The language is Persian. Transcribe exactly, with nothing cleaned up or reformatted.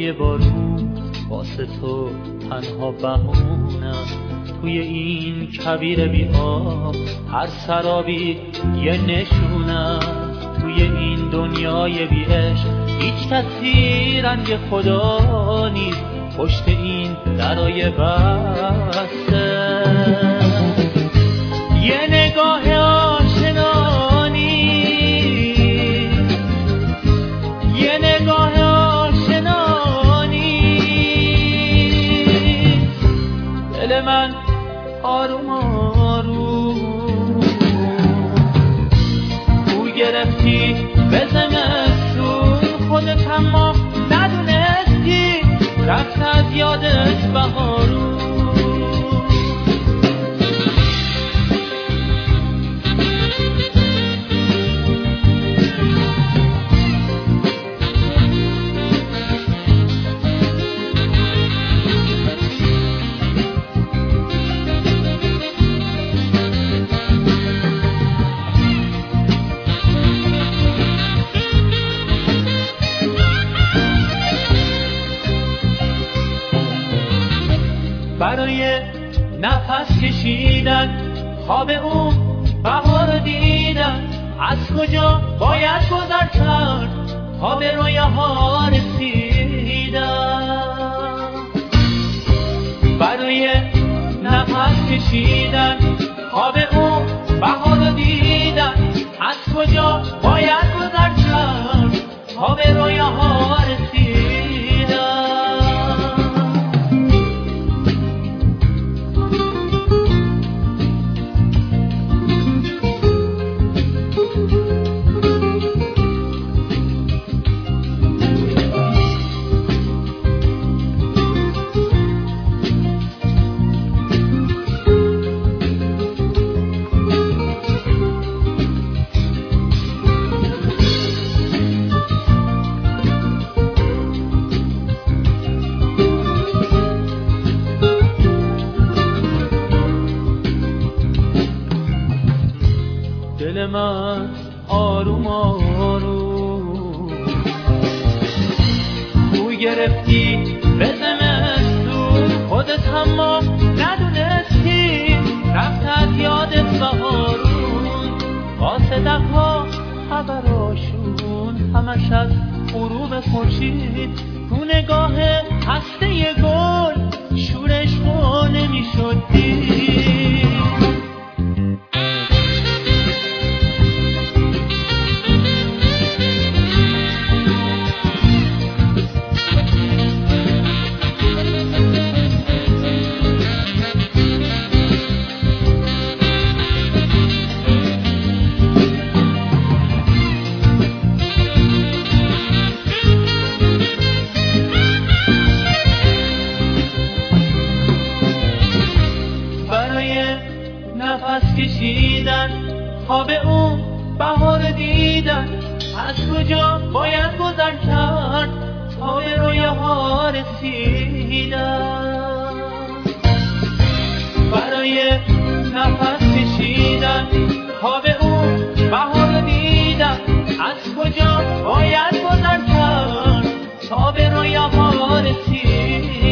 صدای بارون واسه تو تنها بهونم. توی این کویر بی آب هر سرابی یه نشونم. توی این دنیای بی عشق هیچ کسی رنگ خدا نیست پشت این درای بسته. یه نگاه آشنا نیست، یه نگاه آشنا نیست. دل من آروم آروم بو گرفتی به زمستون، خودت اما ندونستی رفت از یادت بهارون. برای نفس کشیدن خواب اون بهار دیدن، از کجا باید گذر کرد تا به رویه ها رسیدن. برای نفس کشیدن خواب اون بهار دیدن، از کجا باید گذر کرد تا به رویه ها رسیدن. دل من آروم آروم بو گرفتی به زمستون، خودت اما ندونستی رفت از یادت بهارون. واسه دقها خبراشون همش از غروب خورشید، تو نگاه هسته گل شورش رو نمیشد دید. نفس کشیدن خواب اون بهار دیدن، از کجا باید گذر کرد تا به رویه ها رسیدن. برای نفس کشیدن خواب اون بهار دیدن، از کجا باید گذر کرد تا به رویه ها رسیدن.